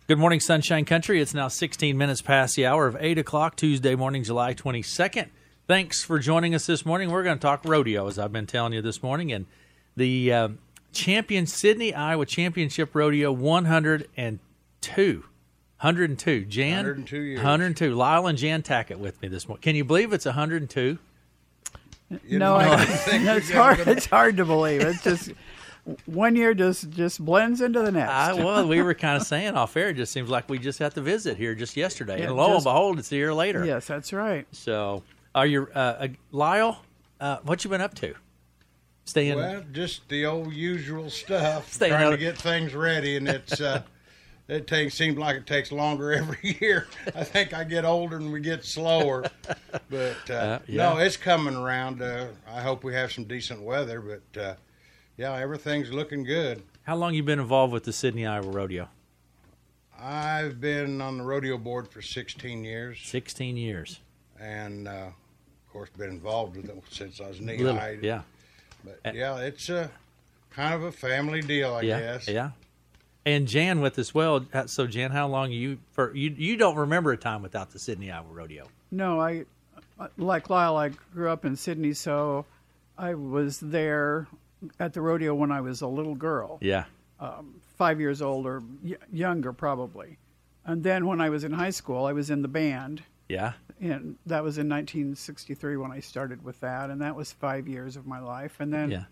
Good morning, Sunshine Country. It's now 16 minutes past the hour of 8 o'clock, Tuesday morning, July 22nd. Thanks for joining us this morning. We're going to talk rodeo, as I've been telling you this morning. And the Sydney, Iowa Championship Rodeo 102. 102. Jan? 102 years. 102. Lyle and Jan Tackett with me this morning. Can you believe it's 102? No, it's hard to believe. It's just... 1 year just blends into the next. Well, we were kind of saying off air, it just seems like we just had to visit here just yesterday. And lo and behold, it's a year later. Yes, that's right. So, are you, Lyle, what you been up to? Well, just the old usual stuff, trying to get things ready, and it's seems like it takes longer every year. I think I get older and we get slower. But, no, it's coming around. I hope we have some decent weather, but... yeah, everything's looking good. How long you been involved with the Sydney, Iowa Rodeo? I've been on the rodeo board for 16 years. 16 years. And, of course, been involved with it since I was knee-high. Yeah. But, yeah, it's kind of a family deal, I guess. Yeah. And Jan with us well. So, Jan, how long you don't remember a time without the Sydney, Iowa Rodeo? No, like Lyle, I grew up in Sydney, so I was there at the rodeo when I was a little girl. Yeah. 5 years old or younger, probably. And then when I was in high school, I was in the band. Yeah. And that was in 1963 when I started with that. And that was 5 years of my life. And then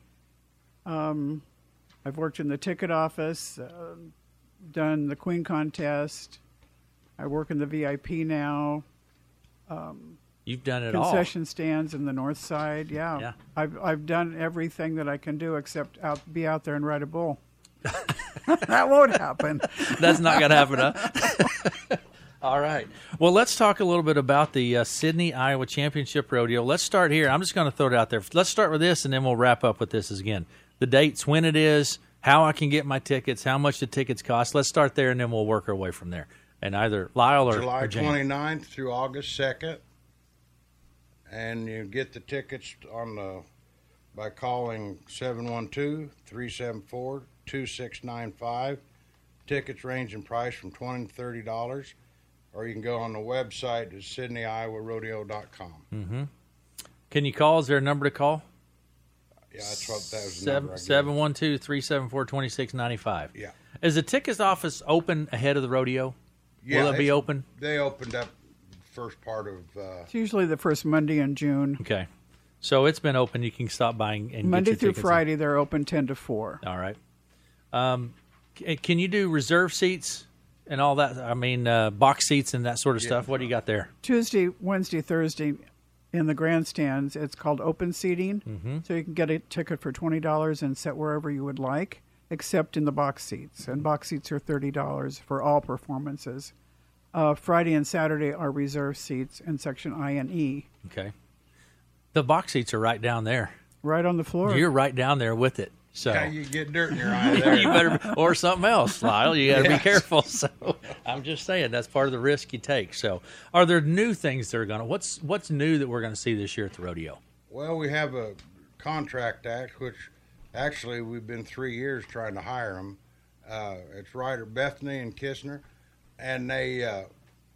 I've worked in the ticket office, done the Queen contest. I work in the VIP now. You've done it all. Concession stands in the north side, yeah. I've done everything that I can do except be out there and ride a bull. That won't happen. That's not going to happen, huh? All right. Well, let's talk a little bit about the Sydney, Iowa Championship Rodeo. Let's start here. I'm just going to throw it out there. Let's start with this, and then we'll wrap up with this again. The dates, when it is, how I can get my tickets, how much the tickets cost. Let's start there, and then we'll work our way from there. And either Lyle or July Jan. 29th through August 2nd. And you get the tickets by calling 712-374-2695. Tickets range in price from $20 to $30. Or you can go on the website at SydneyIowaRodeo.com. Mm-hmm. Can you call? Is there a number to call? Yeah, that was the number. 712-374-2695. Yeah. Is the tickets office open ahead of the rodeo? Yeah, Will it be open? They opened up first part of... it's usually the first Monday in June. Okay. So it's been open. You can stop buying and Monday get your through Friday, they're open 10 to 4. All right. Can you do reserve seats and all that? I mean, box seats and that sort of stuff. What do you got there? Tuesday, Wednesday, Thursday in the grandstands, it's called open seating. Mm-hmm. So you can get a ticket for $20 and sit wherever you would like, except in the box seats. And box seats are $30 for all performances. Friday and Saturday are reserve seats in section I and E. Okay. The box seats are right down there. Right on the floor. You're right down there with it. So yeah, you get dirt in your eye there. You better, or something else, Lyle. You got to be careful. So I'm just saying that's part of the risk you take. So are there new things that are going to, what's new that we're going to see this year at the rodeo? Well, we have a contract act, which actually we've been 3 years trying to hire them. It's Ryder Bethany and Kisner. And they,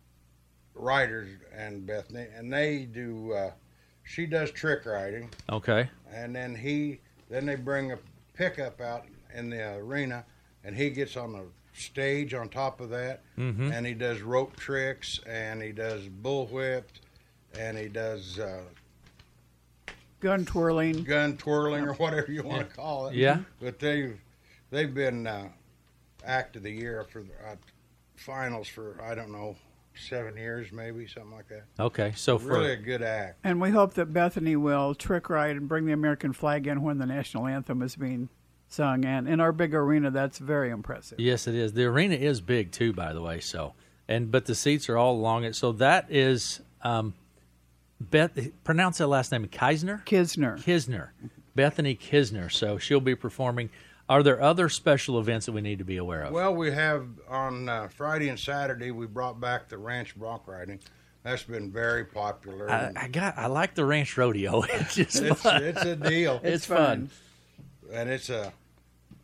Riders and Bethany, and they do, she does trick riding. Okay. And then they bring a pickup out in the arena, and he gets on the stage on top of that, and he does rope tricks, and he does bullwhip, and he does gun twirling, or whatever you want to call it. Yeah. But they've been act of the year for finals for, I don't know, 7 years maybe, something like that. Okay, so really a good act. And we hope that Bethany will trick ride and bring the American flag in when the national anthem is being sung. And in our big arena, that's very impressive. Yes, it is. The arena is big too, by the way. So, but the seats are all along it. So that is pronounce that last name, Kisner. Bethany Kisner. So she'll be performing. Are there other special events that we need to be aware of? Well, we have on Friday and Saturday, we brought back the ranch bronc riding. That's been very popular. I like the ranch rodeo. It's just fun. It's a deal. It's fun. And it's a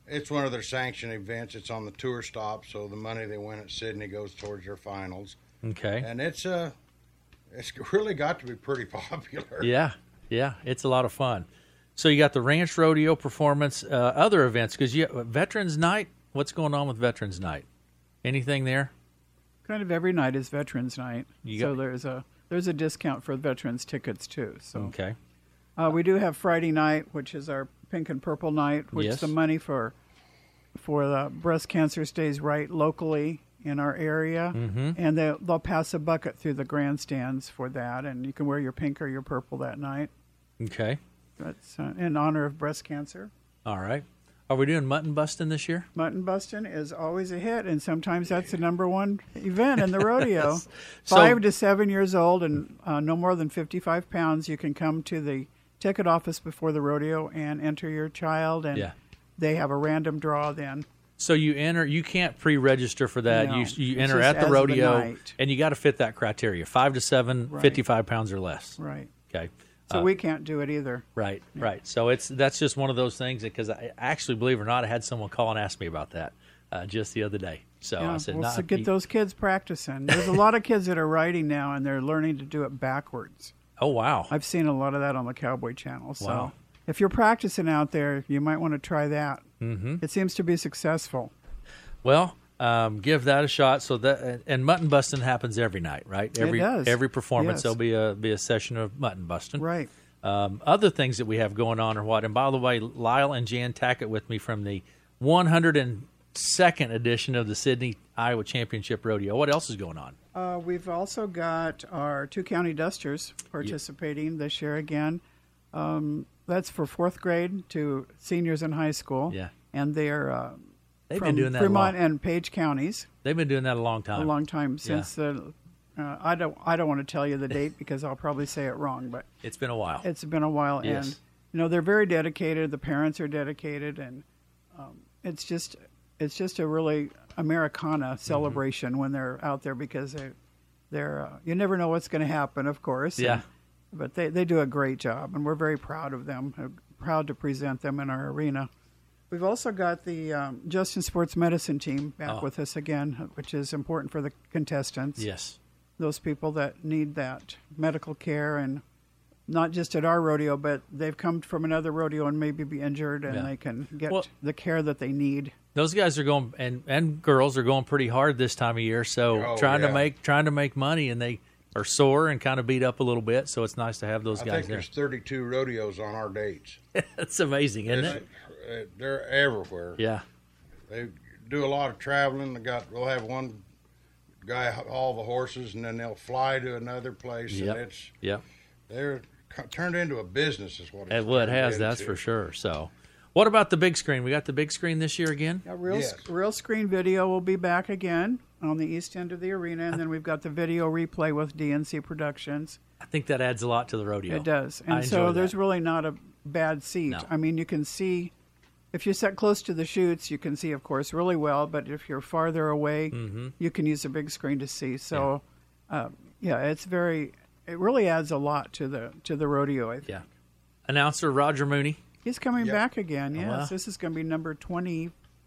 It's one of their sanctioned events. It's on the tour stop, so the money they win at Sydney goes towards their finals. Okay. And it's really got to be pretty popular. Yeah, it's a lot of fun. So you got the Ranch Rodeo performance, other events, because Veterans Night. What's going on with Veterans Night? Anything there? Kind of every night is Veterans Night, so there's a discount for veterans tickets too. So okay, we do have Friday night, which is our Pink and Purple night, which the money for the breast cancer stays right locally in our area, and they'll pass a bucket through the grandstands for that, and you can wear your pink or your purple that night. Okay, that's in honor of breast cancer. All right. Are we doing mutton busting this year? Mutton busting is always a hit, and sometimes that's the number one event in the rodeo. Yes. 5 to 7 years old and no more than 55 pounds, you can come to the ticket office before the rodeo and enter your child, and they have a random draw then. So you enter. You can't pre-register for that. No, you enter at the rodeo, and you got to fit that criteria: 5 to 7, 55 pounds or less. Right. Okay. So we can't do it either. Right, right. So that's just one of those things, because I actually, believe it or not, I had someone call and ask me about that just the other day. So I said, so get those kids practicing. There's a lot of kids that are riding now, and they're learning to do it backwards. Oh, wow. I've seen a lot of that on the Cowboy Channel. So if you're practicing out there, you might want to try that. Mm-hmm. It seems to be successful. Well, give that a shot. So and mutton busting happens every night, right? It does. Every performance there'll be a session of mutton busting. Right. Other things that we have going on are what? And by the way, Lyle and Jan Tackett with me from the 102nd edition of the Sydney Iowa Championship Rodeo. What else is going on? We've also got our 2 county dusters participating this year again. That's for 4th grade to seniors in high school. Yeah. And they're They've from been doing that Fremont and Page counties. They've been doing that a long time. A long time since the. I don't want to tell you the date because I'll probably say it wrong, but it's been a while. It's been a while, yes. And they're very dedicated. The parents are dedicated, and it's just a really Americana celebration when they're out there, because they're you never know what's going to happen, of course. Yeah. But they do a great job, and we're very proud of them. Proud to present them in our arena. We've also got the Justin Sports Medicine team back with us again, which is important for the contestants. Yes. Those people that need that medical care, and not just at our rodeo, but they've come from another rodeo and maybe be injured, and they can get the care that they need. Those guys are going, and girls are going pretty hard this time of year, so trying to make money, and they are sore and kind of beat up a little bit, so it's nice to have those guys there. I think there's 32 rodeos on our dates. That's amazing, isn't it? They're everywhere. Yeah. They do a lot of traveling. We'll have one guy haul the horses, and then they'll fly to another place. Yep. And they're turned into a business, is what it's what it has, that's for sure. So, what about the big screen? We got the big screen this year again? Real screen video will be back again on the east end of the arena, and then we've got the video replay with DNC Productions. I think that adds a lot to the rodeo. It does. And so there's really not a bad seat. No. I mean, you can see, if you're set close to the chutes, you can see, of course, really well. But if you're farther away, you can use a big screen to see. So, it really adds a lot to the rodeo, I think. Yeah. Announcer Roger Mooney. He's coming back again, yes. Wow. This is going to be number 25,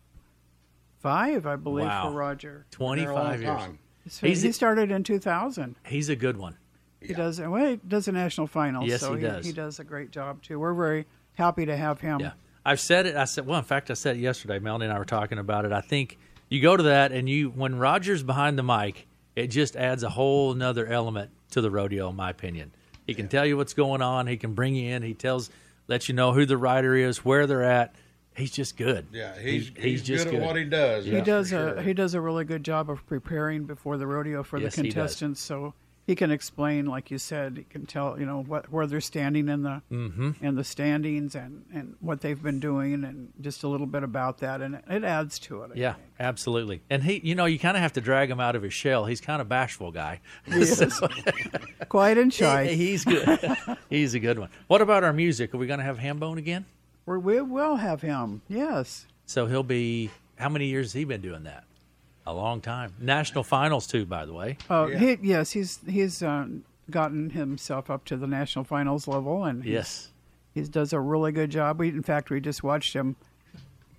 I believe, for Roger. 25 years. So he started in 2000. He's a good one. He does. Well, he does the national finals. Yes, so he does. He does a great job too. We're very happy to have him. Yeah, I've said it. In fact, I said it yesterday. Melanie and I were talking about it. I think you go to that, and when Roger's behind the mic, it just adds a whole nother element to the rodeo, in my opinion. He can tell you what's going on. He can bring you in. He lets you know who the rider is, where they're at. He's just good. Yeah, he's just good at what he does. He does a really good job of preparing before the rodeo for the contestants. So he can explain, like you said, he can tell where they're standing in the standings and what they've been doing, and just a little bit about that, and it adds to it. Yeah, absolutely. And he, you kind of have to drag him out of his shell. He's kind of bashful guy. He is. Quiet and shy. He's good. He's a good one. What about our music? Are we going to have Hambone again? We will have him. Yes. So he'll be. How many years has he been doing that? A long time. National finals too, by the way. He's gotten himself up to the national finals level, and he does a really good job. We just watched him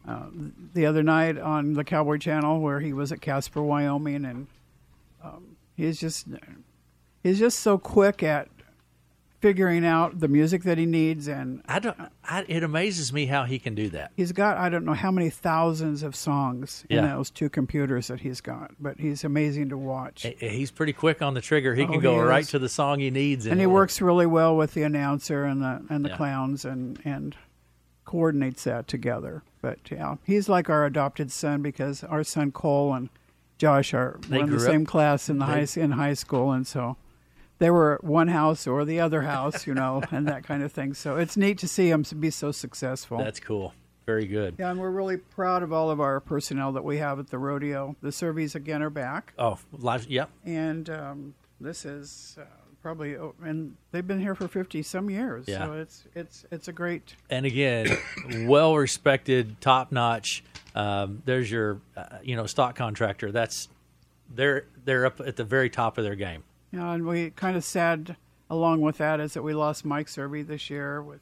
the other night on the Cowboy Channel where he was at Casper, Wyoming, and he's just so quick at figuring out the music that he needs, and it amazes me how he can do that. He's got I don't know how many thousands of songs in those two computers that he's got, but he's amazing to watch. He's pretty quick on the trigger. He can go right to the song he needs, and he works really well with the announcer and the clowns and coordinates that together. But yeah, he's like our adopted son because our son Cole and Josh were in the same class in high school, and so they were at one house or the other house, and that kind of thing. So it's neat to see them be so successful. That's cool. Very good. Yeah, and we're really proud of all of our personnel that we have at the rodeo. The Surveys again are back. Oh, live, yep. And this is probably, and they've been here for 50-some years. Yeah. So it's a great. And again, well-respected, top-notch. There's your, stock contractor. They're up at the very top of their game. Yeah, and we kind of sad along with that is that we lost Mike Survey this year with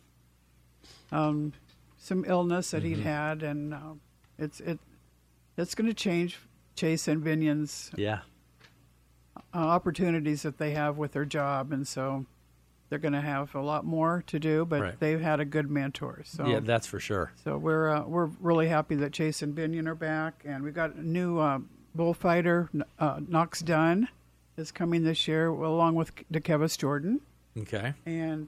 some illness that he'd had, and it's going to change Chase and Vinion's opportunities that they have with their job, and so they're going to have a lot more to do, but they've had a good mentor. So yeah, that's for sure. So we're really happy that Chase and Binion are back, and we got a new bullfighter, Knox Dunn, is coming this year, along with DeKevis Jordan. Okay. And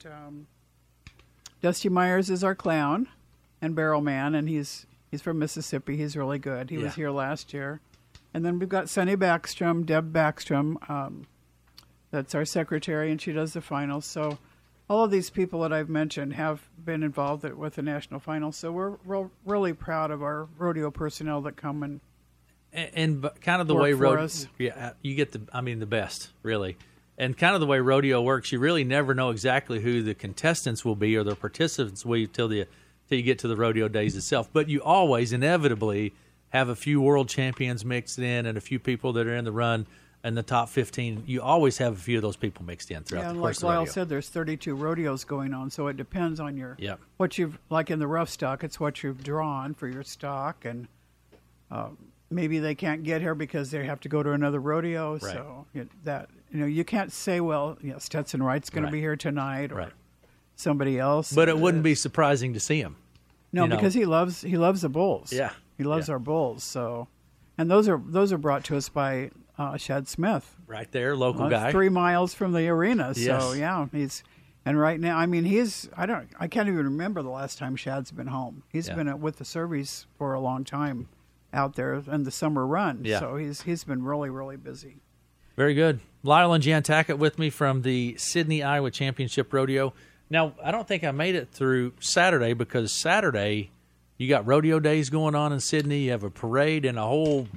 Dusty Myers is our clown and barrel man, and he's from Mississippi. He's really good. He was here last year. And then we've got Sunny Backstrom, Deb Backstrom. That's our secretary, and she does the finals. So all of these people that I've mentioned have been involved with the national finals. So we're really proud of our rodeo personnel that come and kind of the way rodeo, you get the best, really. And kind of the way rodeo works, you really never know exactly who the contestants will be or the participants will be till you get to the rodeo days itself. But you always inevitably have a few world champions mixed in and a few people that are in the run in the top 15. You always have a few of those people mixed in throughout the course of the rodeo. Like Lyle said, there's 32 rodeos going on, so it depends on what you've, like in the rough stock, it's what you've drawn for your stock, and maybe they can't get here because they have to go to another rodeo. Right. So you can't say, well, Stetson Wright's going to be here tonight or somebody else. But it wouldn't be surprising to see him. No, because he loves the bulls. Yeah, he loves our bulls. So, and those are brought to us by Shad Smith, right there, local guy, 3 miles from the arena. Yes. So and right now, I can't even remember the last time Shad's been home. He's been with the Surveys for a long time out there in the summer run. Yeah. So he's been really, really busy. Very good. Lyle and Jan Tackett with me from the Sidney, Iowa Championship Rodeo. Now, I don't think I made it through Saturday because Saturday you got rodeo days going on in Sidney. You have a parade and a whole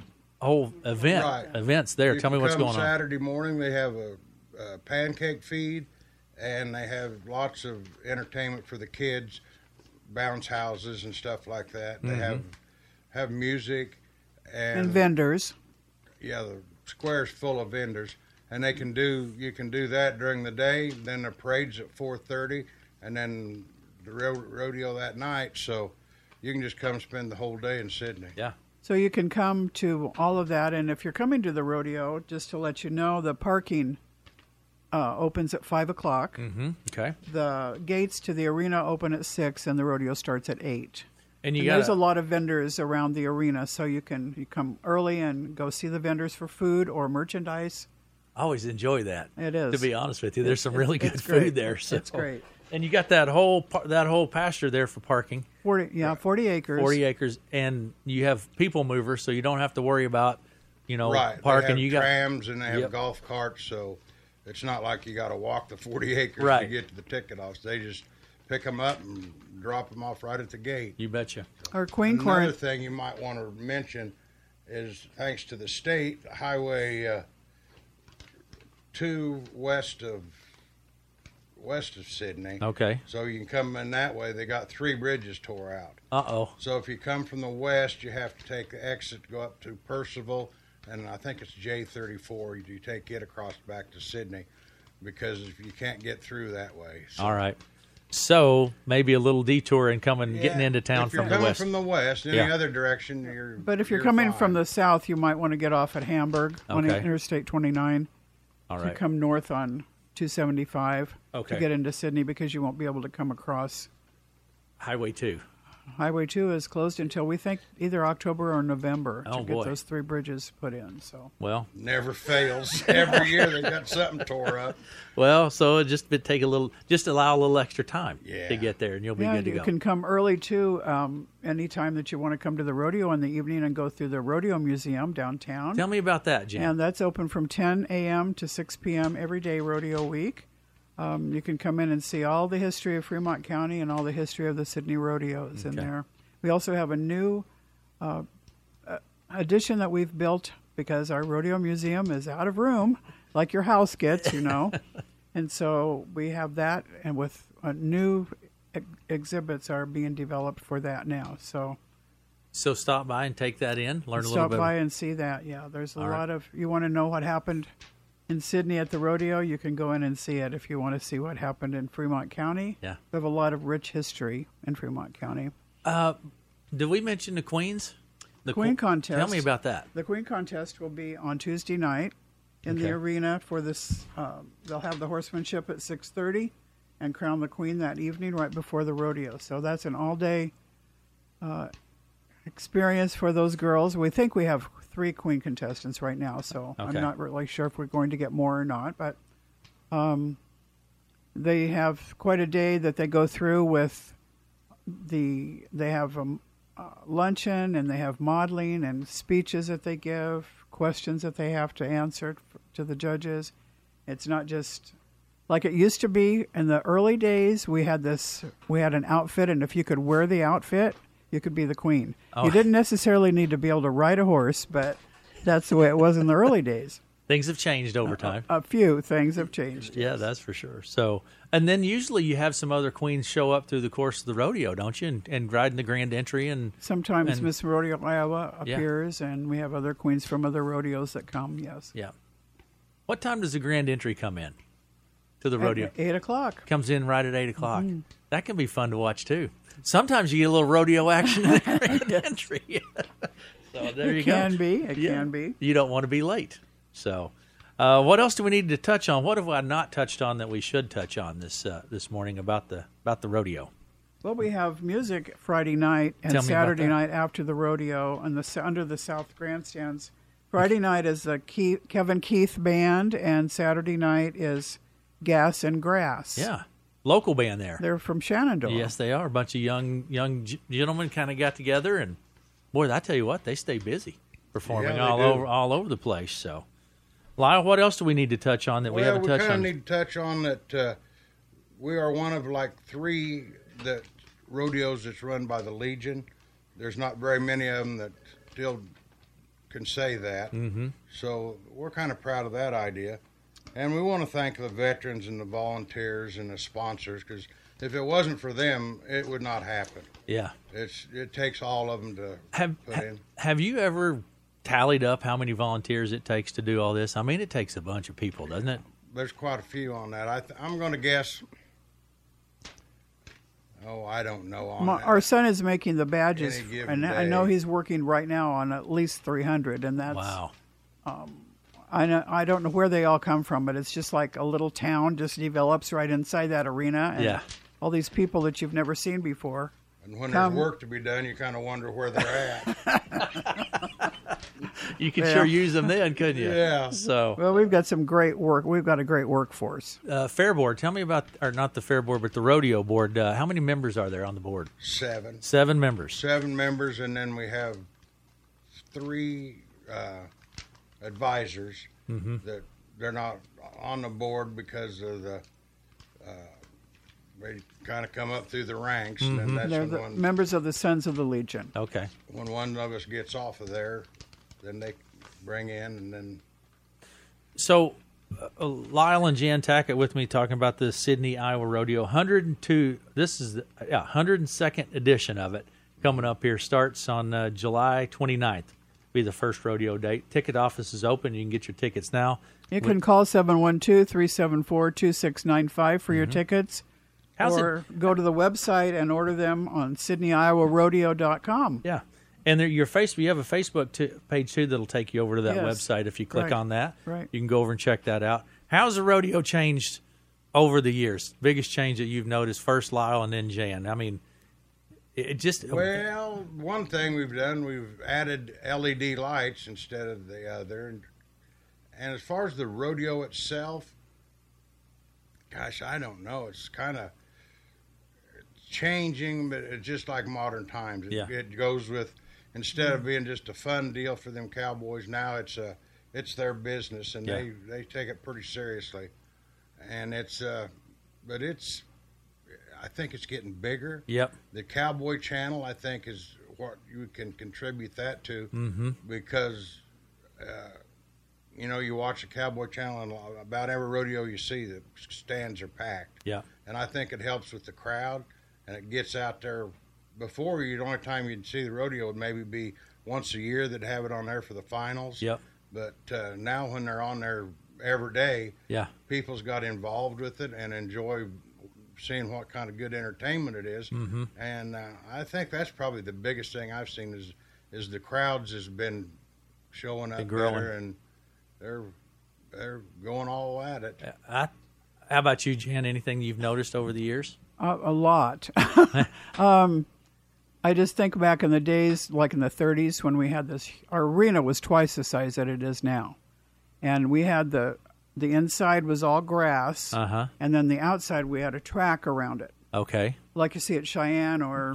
events there. Tell me what's going on. Saturday morning they have a pancake feed, and they have lots of entertainment for the kids, bounce houses and stuff like that. They have music and vendors. Yeah, the square's full of vendors, and you can do that during the day. Then the parade's at 4:30, and then the rodeo that night. So you can just come spend the whole day in Sidney. Yeah. So you can come to all of that, and if you're coming to the rodeo, just to let you know, the parking opens at 5 o'clock. Mm-hmm. Okay. The gates to the arena open at 6, and the rodeo starts at 8. And there's a lot of vendors around the arena, so you come early and go see the vendors for food or merchandise. I always enjoy that. It is. To be honest with you, there's some really good food there. So. It's great. And you got that whole pasture there for parking. 40 acres. 40 acres, and you have people movers, so you don't have to worry about, parking. They have trams and they have golf carts, so it's not like you got to walk the 40 acres to get to the ticket office. They just pick them up and drop them off right at the gate. You betcha. Our Queen Corn. Another thing you might want to mention is, thanks to the state, Highway 2 west of Sidney. Okay. So you can come in that way. They got 3 bridges tore out. Uh-oh. So if you come from the west, you have to take the exit, go up to Percival, and I think it's J34. You take it across back to Sidney, because if you can't get through that way. So. All right. So maybe a little detour and getting into town from the west. If you're coming from the west, any other direction, you're. But if you're coming from the south, you might want to get off at Hamburg on Interstate 29. All right. To come north on 275 to get into Sydney, because you won't be able to come across Highway 2. Highway 2 is closed until we think either October or November to get boy. those 3 bridges put in. So never fails. Every year they got something tore up. Well, so it just allow a little extra time to get there, and you'll be good to go. You can come early too. Anytime that you want to come to the rodeo in the evening and go through the rodeo museum downtown. Tell me about that, Jim. And that's open from 10 a.m. to 6 p.m. every day rodeo week. You can come in and see all the history of Fremont County and all the history of the Sydney rodeos in there. We also have a new addition that we've built because our rodeo museum is out of room, like your house gets, And so we have that, and with new exhibits are being developed for that now. So stop by and take that in, learn a little bit. Stop by and see that, There's a lot of, you want to know what happened in Sydney at the rodeo, you can go in and see it. If you want to see what happened in Fremont County, we have a lot of rich history in Fremont County. Did we mention the Queens? The Queen Contest. Tell me about that. The Queen Contest will be on Tuesday night in the arena for this. They'll have the horsemanship at 6:30 and crown the Queen that evening right before the rodeo. So that's an all-day experience for those girls. We think we have 3 Queen contestants right now, so I'm not really sure if we're going to get more or not. But they have quite a day that they go through with they have luncheon, and they have modeling and speeches that they give, questions that they have to answer to the judges. It's not just like it used to be in the early days. We had an outfit, and if you could wear the outfit, you could be the queen. You didn't necessarily need to be able to ride a horse, but that's the way it was in the early days. Things have changed over time. A few things have changed. Yeah, that's for sure. So, and then usually you have some other queens show up through the course of the rodeo, don't you? And ride in the grand entry. And sometimes Miss Rodeo Iowa appears, and we have other queens from other rodeos that come, yes. Yeah. What time does the grand entry come in to the rodeo? At 8 o'clock. Comes in right at 8 o'clock. Mm-hmm. That can be fun to watch, too. Sometimes you get a little rodeo action in the grand entry. So there you go. It can be. You don't want to be late. So what else do we need to touch on? What have I not touched on that we should touch on this morning about the rodeo? Well, we have music Friday night and Saturday night after the rodeo under the South Grandstands. Friday night is the Kevin Keith Band, and Saturday night is Gas and Grass. Yeah. Local band there. They're from Shenandoah. Yes, they are. A bunch of young gentlemen kind of got together, and boy, I tell you what, they stay busy performing all over the place. So, Lyle, what else do we need to touch on that we haven't touched on? We kind of need to touch on that we are one of like 3 rodeos that's run by the Legion. There's not very many of them that still can say that. Mm-hmm. So we're kind of proud of that idea. And we want to thank the veterans and the volunteers and the sponsors, because if it wasn't for them, it would not happen. Yeah. It takes all of them to put in. Have you ever tallied up how many volunteers it takes to do all this? I mean, it takes a bunch of people, doesn't it? There's quite a few on that. I'm going to guess. I don't know on that. Our son is making the badges, and I know he's working right now on at least 300, and that's wow. I don't know where they all come from, but it's just like a little town just develops right inside that arena. And all these people that you've never seen before. And when there's work to be done, you kind of wonder where they're at. You could sure use them then, couldn't you? Yeah. So well, we've got some great work. We've got a great workforce. Fair board. Tell me about, or not the fair board, but the rodeo board. How many members are there on the board? 7. 7 members. 7 members, and then we have 3 advisors that they're not on the board because of the they kind of come up through the ranks, and then that's they're members of the Sons of the Legion. Okay. When one of us gets off of there, then they bring in, and then. So, Lyle and Jan Tackett with me talking about the Sydney, Iowa Rodeo 102. This is the 102nd edition of it coming up here. Starts on July 29th. Be the first rodeo date. Ticket office is open. You can get your tickets now. You can call 712-374-2695 for your tickets. or go to the website and order them on SydneyIowaRodeo.com. Yeah. And your Facebook, you have a Facebook page, too, that'll take you over to that website. If you click on that, you can go over and check that out. How's the rodeo changed over the years? Biggest change that you've noticed, first Lyle and then Jan? I mean, it just... Well, one thing we've done, we've added LED lights instead of the other. And as far as the rodeo itself, gosh, I don't know. It's kind of changing, but it's just like modern times. It goes with... Instead of being just a fun deal for them cowboys, now it's their business, and they take it pretty seriously. And but I think it's getting bigger. Yep. The Cowboy Channel, I think, is what you can contribute that to, because you watch the Cowboy Channel, and about every rodeo you see, the stands are packed. Yeah. And I think it helps with the crowd, and it gets out there. Before, the only time you'd see the rodeo would maybe be once a year. They'd have it on there for the finals. Yep. But now when they're on there every day, people's got involved with it and enjoy seeing what kind of good entertainment it is. And I think that's probably the biggest thing I've seen is the crowds has been showing up better, and they're going all at it. How about you, Jan? Anything you've noticed over the years? A lot. I just think back in the days, like in the 30s, when we had this, our arena was twice the size that it is now. And we had the inside was all grass, and then the outside we had a track around it. Okay. Like you see at Cheyenne or,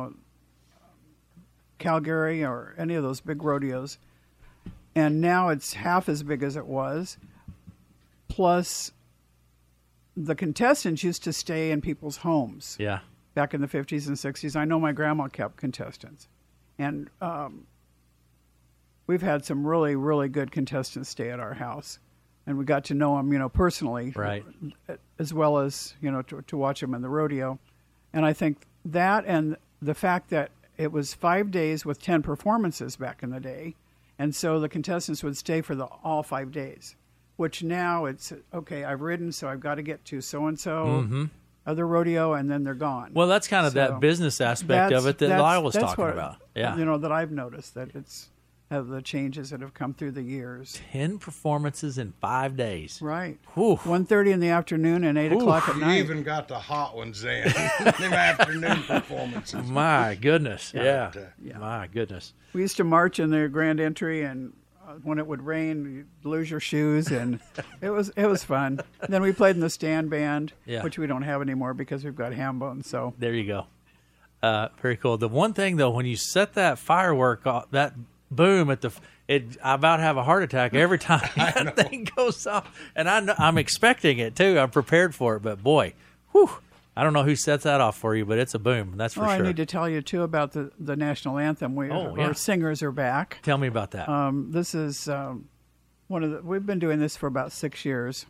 Calgary or any of those big rodeos. And now it's half as big as it was. Plus, the contestants used to stay in people's homes. Yeah. Back in the 50s and 60s. I know my grandma kept contestants. And we've had some really, really good contestants stay at our house. And we got to know them, personally. Right. As well as, to watch them in the rodeo. And I think that and the fact that it was 5 days with 10 performances back in the day. And so the contestants would stay for all 5 days. Which now it's, okay, I've ridden, so I've got to get to so-and-so. Other rodeo, and then they're gone. Well, that's kind of that business aspect of it that Lyle was talking about. Yeah, that I've noticed that it's the changes that have come through the years. 10 performances in 5 days. Right. 1:30 in the afternoon and 8 o'clock at night. You even got the hot ones then. Them afternoon performances. My goodness. Yeah. My goodness. We used to march in the grand entry, and when it would rain, you'd lose your shoes, and it was fun. Then we played in the stand band, which we don't have anymore because we've got ham bones. So there you go. Very cool. The one thing though, when you set that firework off, that boom at I about have a heart attack every time that thing goes off, and I'm expecting it too. I'm prepared for it, but boy, whew. I don't know who sets that off for you, but it's a boom. That's for sure. I need to tell you, too, about the national anthem. Our singers are back. Tell me about that. This is we've been doing this for about 6 years.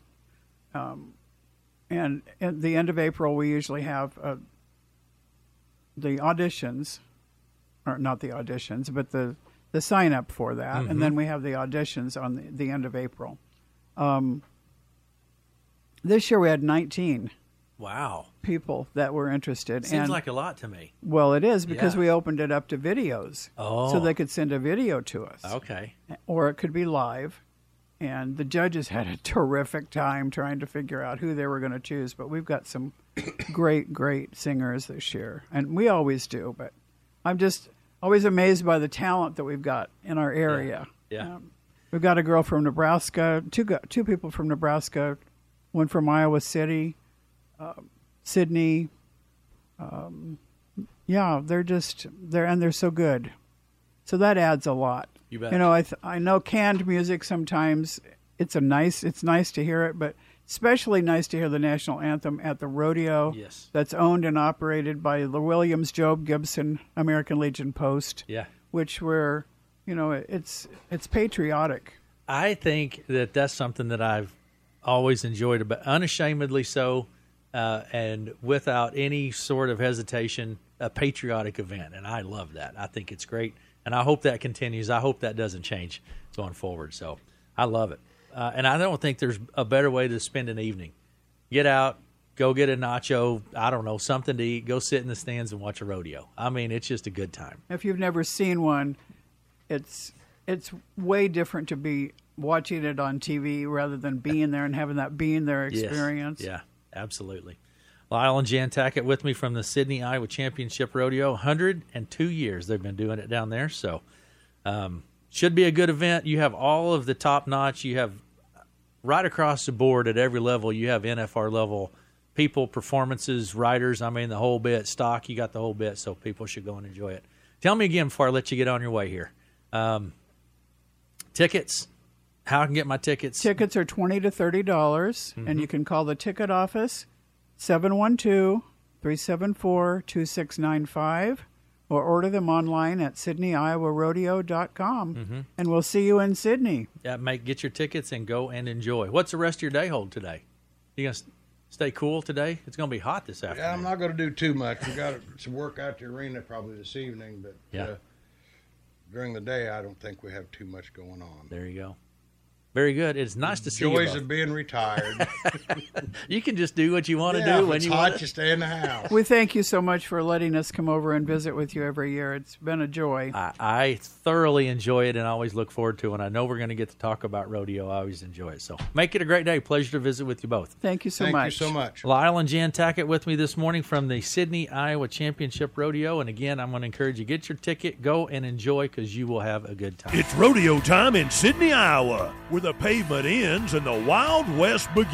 And at the end of April, we usually have the auditions, or not the auditions, but the sign up for that. And then we have the auditions on the end of April. This year we had 19. Wow. People that were interested. Seems like a lot to me. Well, it is because we opened it up to videos. Oh. So they could send a video to us. Okay. Or it could be live. And the judges had a terrific time trying to figure out who they were going to choose. But we've got some great, great singers this year. And we always do. But I'm just always amazed by the talent that we've got in our area. Yeah. We've got a girl from Nebraska, two people from Nebraska, one from Iowa City. Sydney, they're so good. So that adds a lot. You bet. I know canned music sometimes it's nice to hear it, but especially nice to hear the national anthem at the rodeo. Yes. That's owned and operated by the Williams Job Gibson American Legion Post. Yeah. Which it's patriotic. I think that's something that I've always enjoyed, about unashamedly so. And without any sort of hesitation, a patriotic event. And I love that. I think it's great. And I hope that continues. I hope that doesn't change going forward. So I love it. And I don't think there's a better way to spend an evening. Get out, go get a nacho, I don't know, something to eat, go sit in the stands and watch a rodeo. I mean, it's just a good time. If you've never seen one, it's way different to be watching it on TV rather than being there and having that being there experience. Yes. Yeah, absolutely. Lyle and Jan Tackett with me from the Sydney, Iowa Championship Rodeo. 102 years they've been doing it down there, so should be a good event. You have all of the top-notch. You have right across the board at every level. You have NFR level people, performances, riders. I mean, the whole bit. Stock, you got the whole bit, so people should go and enjoy it. Tell me again before I let you get on your way here. Tickets, how I can get my tickets? Tickets are $20 to $30, and you can call the ticket office, 712-374-2695, or order them online at SydneyIowaRodeo.com, and we'll see you in Sydney. Yeah, get your tickets and go and enjoy. What's the rest of your day hold today? You going to stay cool today? It's going to be hot this afternoon. Yeah, I'm not going to do too much. We got some work out the arena probably this evening, but during the day, I don't think we have too much going on. There you go. Very good. It's nice to see you. Joys of being retired. You can just do what you want to do when you want. It's hot, you stay in the house. We thank you so much for letting us come over and visit with you every year. It's been a joy. I thoroughly enjoy it and always look forward to it. And I know we're going to get to talk about rodeo. I always enjoy it. So make it a great day. Pleasure to visit with you both. Thank you so much. Thank you so much. Lyle and Jan Tackett with me this morning from the Sydney, Iowa Championship Rodeo. And again, I'm going to encourage you, get your ticket, go and enjoy, because you will have a good time. It's rodeo time in Sydney, Iowa, where the pavement ends and the Wild West begins.